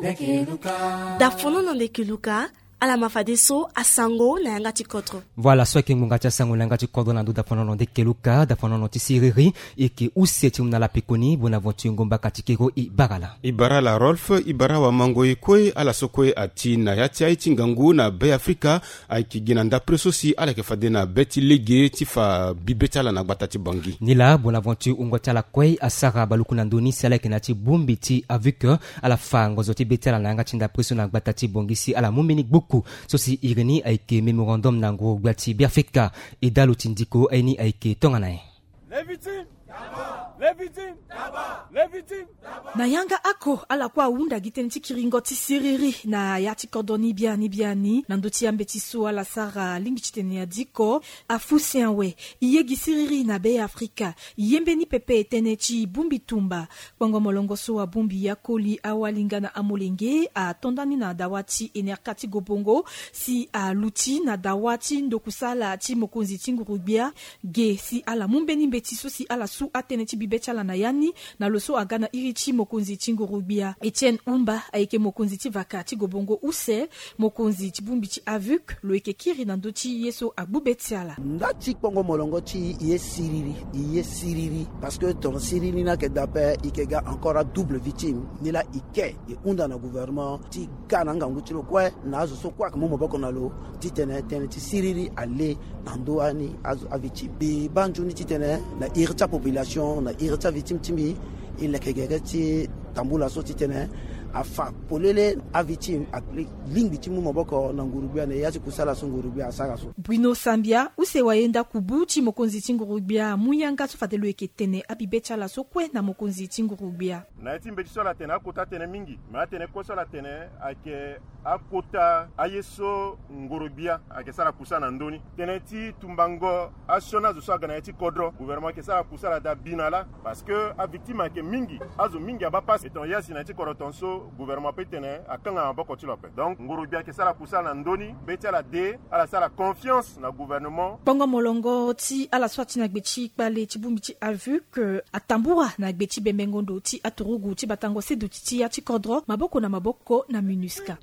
Dafono na Ndekeluka, ala mafadeso asango na yanga tikotro. Voilà, soit que mungacha sango na yanga tikotro na nduda fono na Ndekeluka, da fono na tisiriri, eke useti mna la pekoni, bonaventure ngomba katikero ibarala. Ibarala Rolf, ibara wa mango ikwe, ala sokwe ati na yati aiti ngangu na Bay Africa, aiki ginanda presosi, ala kefade na beti lege, tifa bibetala na batati bangi. Nila, bonaventure ungotala kwe, asara baluku na ndoni, sala kenati bumbi ti avike, ala fa ngozoti betala na yanga tinda preso na batati bangi si, ala mumini buku. Sosi ireni aike memorandum nango gbati biafeka edalo tindiko aini aike tonganae. Na yanga ako ala kwa unda gitenchi kiringoti siriri na yati kodoni biani na ndoti ambeti so ala sara lingi chitene ya diko afusianwe iyegi siriri na Bay Africa yembeni pepe etenechi bumbi tumba bongo molongo so wa bumbi ya koli awalinga na amolenge a tondani na dawati enerkati gobongo si a luti na dawati ndokusala ti mokonzi tingurubia ge si ala mumbeni mbeti so si ala su atenechi bibechala na yani na loso agana irichi mokonzi tingurubia Etienne Umba aike mokonzi ti vakati gobongo use mokonzi ti bumbi ti avuk loike kiri na ndoti yeso agbubetiala ndati kongo molongo ti iye siriri parce que ton siriri na ke dape ikega encore à double victime ni la ike e unda na gouvernement ti kana ngangu ti lo kwe na azo so kwa mo moboko na lo ti tene ti siriri ale na ndoani azo a victime bi banju ni ti tene na irta population na irta victime timi il kegege ti tambula so ti tene afa polele a victime apli ling victime moboko na ngurubia na yasi kusala so ngurubia asaka so Bruno Sambia use wayenda kubuti mokonzi tingurubia muyanga so fatelo eketene abibecha la so kwe na mokonzi tingurubia na timbe so la tena kota tene mingi ma tene ko so la tene ake akota ayeso ngurubia ake sala kusana ndoni tene ti tumbango asona zo so gana ti kodro gouvernement ke sala kusala da binala parce que a victime ake mingi azo mingi aba passe eton yasi na ti korotonso gouvernement petene akanga boko ti lope donc ngurubia ke sala kusala ndoni betala de ala sala confiance na gouvernement bongo molongo ti ala swati na gbechi pale ti bumbi ti avu que atambura na gbechi bembengondo ti aturugu ti batango sedu ti ya ti kodro maboko na MINUSCA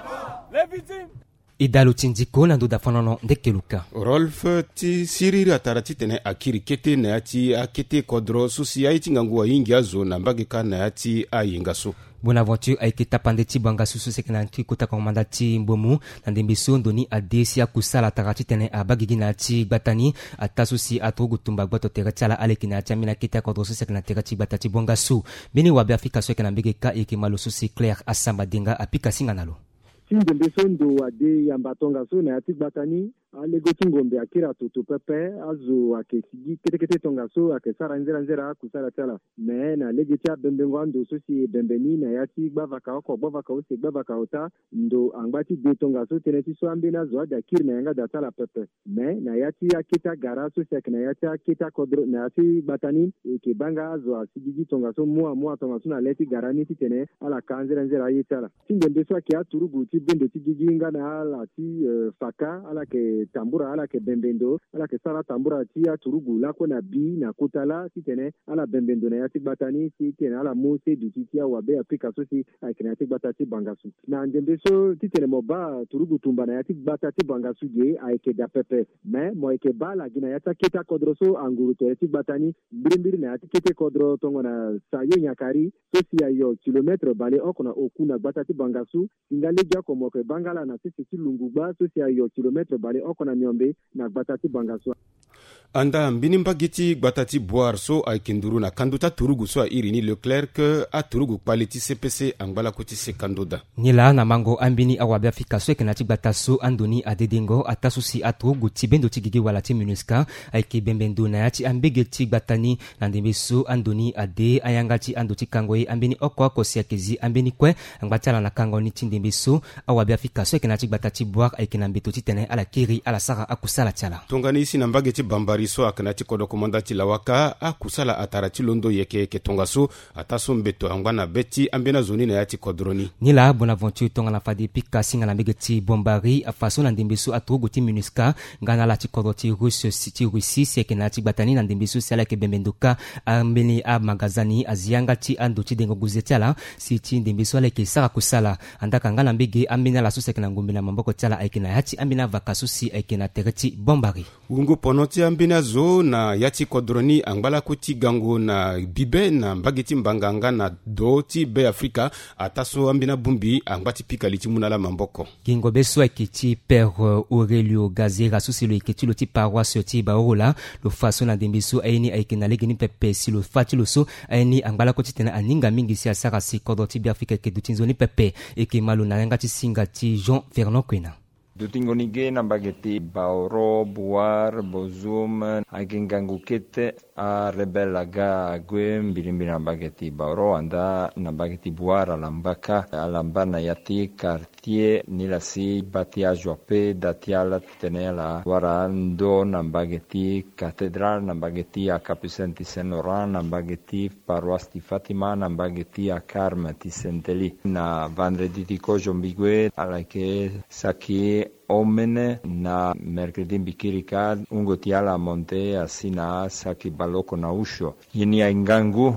Idalo tindiko na nduda fonono Ndekeluka. Rolf ti siriri atara ti tene akiri kete na yati akete kodro susi aiti ngangu wa ingi azo na mbageka na yati ayingaso. Bonaventure aike tapande ti banga susu sekena ti kota komanda ti mbomu na ndembeso ndoni adesi akusala tarati tene abagigi na ti gbatani atasusi atogo tumba gbato terati ala aleki na ti amina kete akodro susu sekena terati gbata ti bonga su bini wabe Afrika so ekena mbegeka eke malo susi Claire Asamba denga apika singa nalo. Ndembeso ndo ade yambatonga so na ati gbatani alego tingombe akira toto pepe azo akesigi kete tonga so akesara nzera kusala tala me na legetia bembengo ndo so si bembeni na yati gbavaka se gbavaka ota ndo angbati de tonga so teneti so ambena zo ada kir na yanga datala pepe me na yati akita gara so si na yati akita kodro na yati gbatani ke banga azo asigigi tonga so moa tonga so na leti garani ti tene ala kanzera yitala tindembe so ke aturugu ti bendo ti giginga na ala ti faka ala ke tambura ala ke bembendo ala ke sara tambura ti aturugu lako na bi na kutala ti tene ala bembendo na yati gbatani ti tene ala mose du ti wabe Afrika so si akina yati gbatati bangasu na ndembe so ti tene moba turugu tumba na yati gbatati bangasu ge aike da pepe me mo eke bala gina yata keta kodro so anguru te yati gbatani mbiri na yati kete kodro tongo na sayo nyakari so si ayo kilometre bale okona okuna gbatati bangasu ingale ja komo ke bangala na sisi ti lungugba so si ayo kilometre bale okona nyombe na gbatati bangasu anda mbini mbagiti gbatati boar so aikinduru na kanduta turugu so irini Leclerc a turugu quality CPC angbala kuti se kandoda nila na mango ambini awabe Afrika so ekena ti gbata so andoni adedengo atasusi aturugu ti bendo ti gigi wala ti MINUSCA aike bembendo na yati ambege ti gbatani na ndembe so andoni ade ayanga ti ando ti kangoe ambini oko siakezi ambini kwe angbati ala na kango ni ti ndembe so awabe Afrika so ekena ti gbata ti boar aike na mbeto ti tene ala kiri ala sara akusala tiala tongani isi na mbage ti bambari so akana ti kodo komanda ti lawaka akusala atara ti londo yeke ke tonga so ata so mbeto angba na beti ambena zoni na ya ti kodroni ni la bonaventure tonga na fadi pika singa na mbege ti bombari afaso na ndembe so atogo ti MINUSCA ngana la ti kodo ti Russie seke na ti gbatani na ndembe so sala ke bembenduka ambeni a magazani azianga ti ando ti dengo guzetiala si ti ndembe so ala ke sara kusala andaka ngana mbege ambena la so seke na ngombe na mamboko tiala ayeke na yati ambena vakaso si ayeke na tere ti bombari ungu pono ti ambena zo na yati kodroni angbala ko ti gango na bibe na mbage ti mbanganga na do ti be Afrika ata so ambena bumbi angba ti pikali ti muna la mamboko gingo beso ayeke ti père Aurelio Gazera so si lo yeke ti lo ti paroisse ti baorola lo fa so na ndembe so ayeni ayeke na lege ni pepe si lo fa ti lo so ayeni angbala ko ti tene aninga mingi si asara si kodro ti Biafrika yeke duti nzoni pepe yeke ma lo na yanga ti singa ti Jean Fernand Kwena dutingonige na mbageti baoro buar bozum agengangu kete a rebel ga gwe mbilimbi na mbageti baoro anda na mbageti buar alambaka alambana yati quartier nilasi batia jope datiala tenela warando na mbageti cathédrale na mbageti a Capucin ti Saint-Laurent na mbageti paroisse ti Fatima na mbageti a Carme ti Saint-Eli na vendredi ti kojo mbigwe alake saki omene na mercredi mbikirika ungo tiala monte asina saki baloko na usho yeni aingangu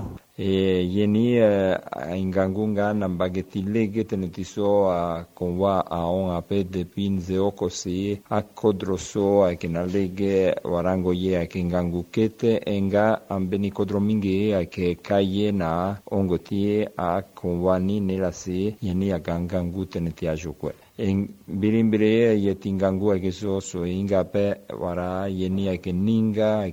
yeni aingangu nga na mbageti lege tenetiso konwa aon ape de pinze okosi akodroso akina lege warango ye akingangu kete enga ambeni kodrominge ake kaye na ongo tie akonwani nelasi yeni agangangu teneti ajokwe en birimbire yetingangu akeso so ingape wara yeni akeninga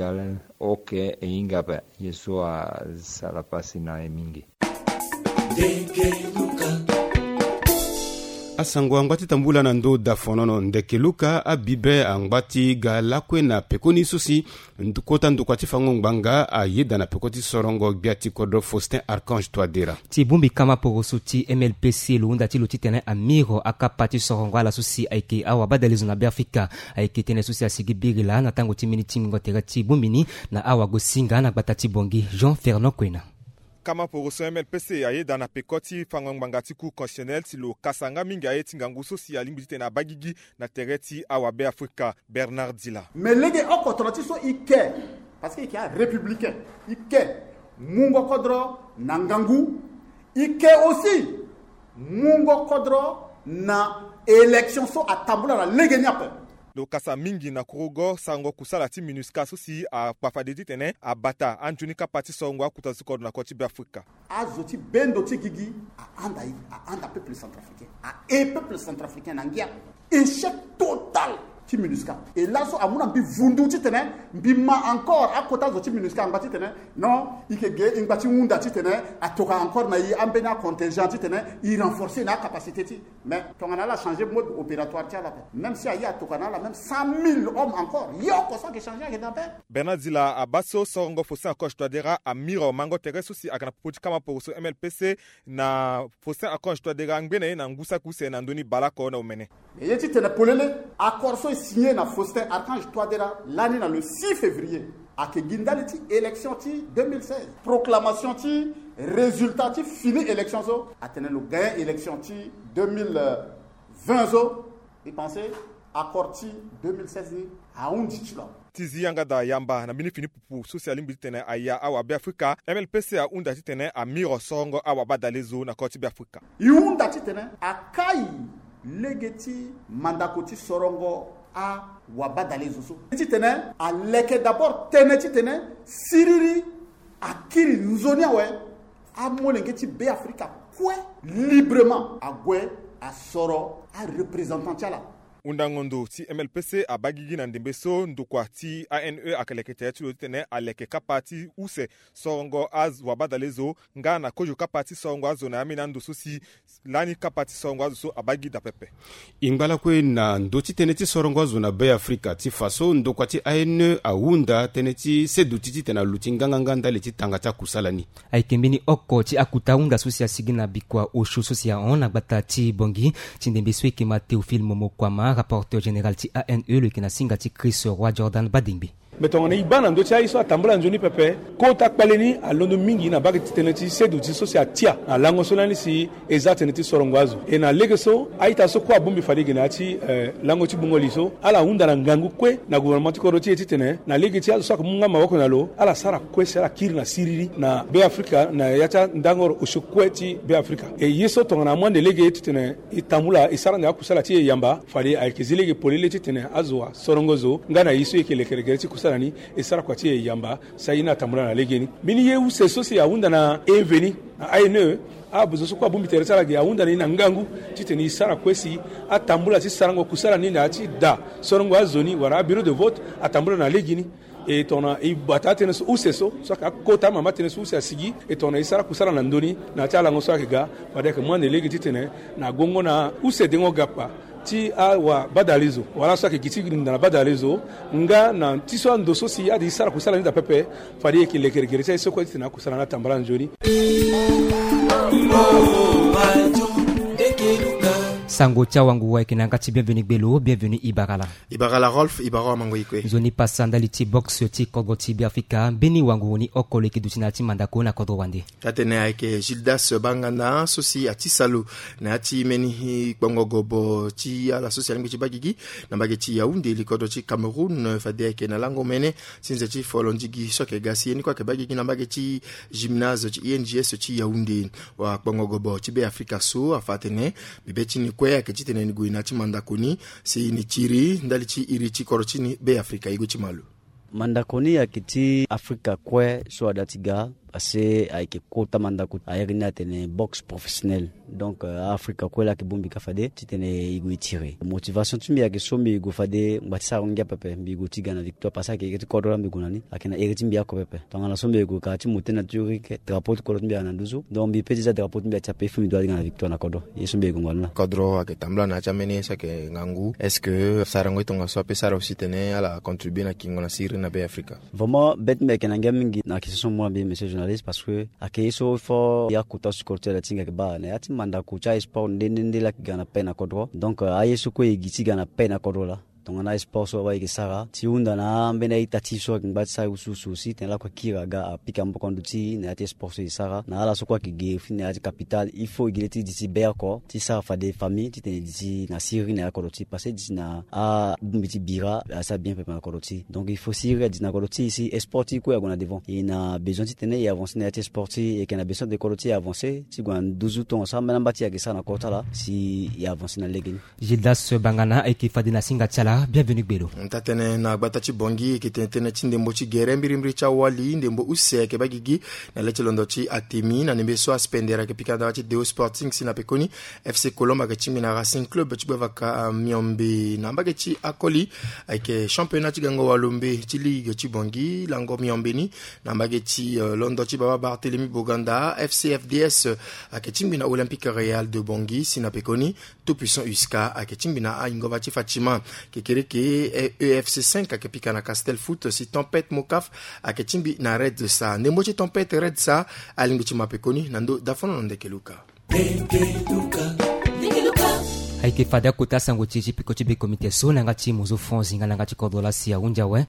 oke ingape yeso a salapasi na emingi asango angwati tambula na ndo dafonono ndekeluka abibe angwati ga lakwe na pekoni susi ndukota ndukwati fango ngbanga ayeda na pekoti sorongo biati kodro Faustin Archange Touadera ti bumbi kama poroso ti MLPC luunda ti lo ti tene amiro akapati sorongo ala susi ayeke awa badalezo na Biafrika ayeke tene susi asigi birila na tango ti mini ti mingo tere ti bumbini na awa go singa na gbata ti bongi Jean Fernand Kwena kama poroso MLPC aye dana pekoti fangongbanga ti cour constitutionnel ti lo kasanga mingi aye ti ngangu so si alimbi ti na bagigi na tere ti awa be Afrika Bernard Dila mais lege okotono ti so ike parce que ike a républicain ike mungo kodro na ngangu ike aussi mungo kodro na élection so atambula na lege nyape lo kasa mingi na kurugo sango kusala ti MINUSCA so si a kpafadedi tene a bata anjuni ka parti songo akuta si kodo na koti be Afrika azoti bendo ti gigi a anda peuple centrafricain peuple centrafricain na ngia échec total ti MINUSCA et là so amuna bi vundu ti tene bi ma encore a kota zo ti MINUSCA ngba ti tene non ikege ngba ti wunda ti tene atoka encore na yi ambena contingent ti tene i renforcer na capacité ti mais tongana la changer mode opératoire ti ala même si ayi atoka na la même 100,000 hommes encore yo ko so ke changer ke na pe Bernard Dila abaso songo Faustin Archange Touadera amiro mango tere so si akana poti kama poroso MLPC na Faustin Archange Touadera ngbene na ngusa kuse na ndoni balako na umene et ti tene polele accord so signé na Faustin Archange Touadera l'année dans le 6 février à Kegindali ti élection ti 2016 proclamation ti résultat ti fini élection so atene le gain élection ti 2020 so et pensez accord ti 2016 ni a undi ti lo tizi yanga da yamba na mini fini pupu social mbi tene aya awa be Afrika MLPC a unda ti tene a miro songo awa badalezo na koti be Afrika yunda ti tene akai legeti mandakoti sorongo a wabadalezo so ti tene a leke d'abord tene ti tene siriri akiri nzoni awe a molenge ti be Afrika kwe librement a gwe a soro a représentant ti ala undangondo ti MLPC a bagigi na ndembe so ndukwa ti ANE akeleke ti lo tene aleke kapati use songo az wabadalezo nga na kojo kapati songo azo na amina ndo so si lani kapati songo azo so abagi da pepe ingala kwe na ndo ti tene ti sorongo azo na be Afrika ti faso ndukwa ti ANE awunda tene ti sedu ti tena luti nganga ndale ti tanga ta kusalani aikembini oko ti akuta unda so si asigi na bikwa osho so si a on na gbata ti bongi ti ndembe so ekema Théophile Momokwama Bangana, rapporteur général ti ANE, le Kenasinga ti Chris Roy Jordan Badingbi. Betongana ibana ndo tia iso atambula njoni pepe kota kpaleni alondo mingi na bagati teneti sedu ti so sia tia na lango solani si exact neti sorongwazo e na legeso aita so kwa bumbi fadigi na ti lango ti bungoli so ala unda na ngangu kwe na gouvernement ti koroti ti tene na legeti aso ko munga mawoko na lo ala sara kwe sara kiri na siriri na be Africa na yata ndangor ushukwe ti be Africa e yeso tongana mwande lege ti tene itambula isara na kusala ti yamba fali aikizilege polile ti tene azwa sorongozo ngana yiso ekelekeregere ti kusala ni esara kwa tie yamba sayina tambula na legeni mini ye use sosi ya unda na eveni na aine abuzo so kwa bumbi teresala ge unda na ngangu titeni isara kwesi atambula ti sarango kusala ni na ti da sorongo azoni wara bureau de vote atambula na legeni et tona i batate na use so ka kota mama tene use asigi et tona isara kusala na ndoni na tala ngoso akiga pade ke mwane legi titene na gongo na use dengo gapa ti awa badalizo wala so ke giti na badalizo nga na ti so ndo so si adi sara kusala ni da pepe fari ke lekergere sai so ko tina kusala na tambala njoni Sango tia wangu wa kinanga ti bienvenue Belo, bienvenue Ibarala. Ibarala Rolf, Ibara mangoikwe. Zoni pasanda li ti box ti kodro ti Afrika, beni wangu ni okole ki dutina ti mandako na kodro wande. Tatene aike Gildas Bangana, sosi ati salu, na ati meni bongo gobo ti ala sosi alingi ti bagigi, na bageti Yaoundé li kodro ti Cameroun, fade aike na lango mene, sinze ti folondigi soke gasi, ni kwa ke bagigi na bageti gymnase ti INGS ti Yaoundé, wa bongo gobo ti be Afrika so, afatene, bibeti ni kwe ya kechite ni guina ti mandakoni si ni chiri ndali chi iri chi korochini be Afrika igo chi malu mandakoni ya kiti Afrika kwe so adatiga ase aike kota mandako ayerina tene box professionnel donc Afrika kwe la kibumbi kafade titene igo itire motivation tumi ya kesombi igo fade ngbatisa ngia pepe bigo tiga na victoire pasa ke kiti kodora mbigunani akena eriti ya ko pepe tanga sombe igo ka ti mutena turike drapeau ko mbia na nduzu donc bi petit drapeau mbia cha pefu midwa na victoire na kodo yesombe igo ngwana kodro aketambla na cha meni sa ke ngangu est-ce que sarango tonga so pe sara aussi tene ala contribuer na kingo na siri na be Afrika vraiment bet me kenanga mingi na kisoso moi bien monsieur parce que akeso fo ya kuta sukorte la tinga ke ba na yati manda ku cha sport ndende la gana pena kodro donc ayeso ko igiti gana pena kodro la donc na sport so ba ikisara ti unda na mbena itati so ngbatsa ususu si tena kwa kira ga apika mboko nduti na yati sport so isara na ala so kwa ki fini yati capital il faut igileti diti berko ti sa fa des familles ti tene diti na siri na kodoti passer diti na a bumbiti bira ça bien pepe na kodoti donc il faut siri diti na kodoti ici sportif ko ya gona devant il a besoin ti tene ya avancer na yati sportif et qu'il a besoin de kodoti avancer ti gwan 12 ton ça mena mbati ya gisa na kota la si ya avancer na legeni Gildas Bangana et qui fadi na singa chala bienvenue Belo. Ntatene na gbatachi bongi kitene ndembo chi gere mbiri cha wali ndembo use ke bagigi na leche londo chi atemi na nembe so aspendera ke pikada chi Deo Sporting sina pekoni FC Colomba ke chimi na Racing Club chi bavaka miombe na mbagechi akoli ake championnat chi gango walombe chi ligue chi bongi lango miombe ni na mbagechi londo chi baba Barthélemy Boganda FC FDS ake chimi na Olympique Real de Bongi sina pekoni tout puissant Uska ake chimi na Ingova chi Fatima Kekereke EFC 5 akepika na Castel Foot si Tempête Mokaf akechimbi na Red Sa Nemochi Tempête Red Sa alingichi mapekoni nando dafono ndekeluka haike fada kota sango chichi piko chibe komite so nanga chi muzo fonzi ngana ngati kodola sia unja we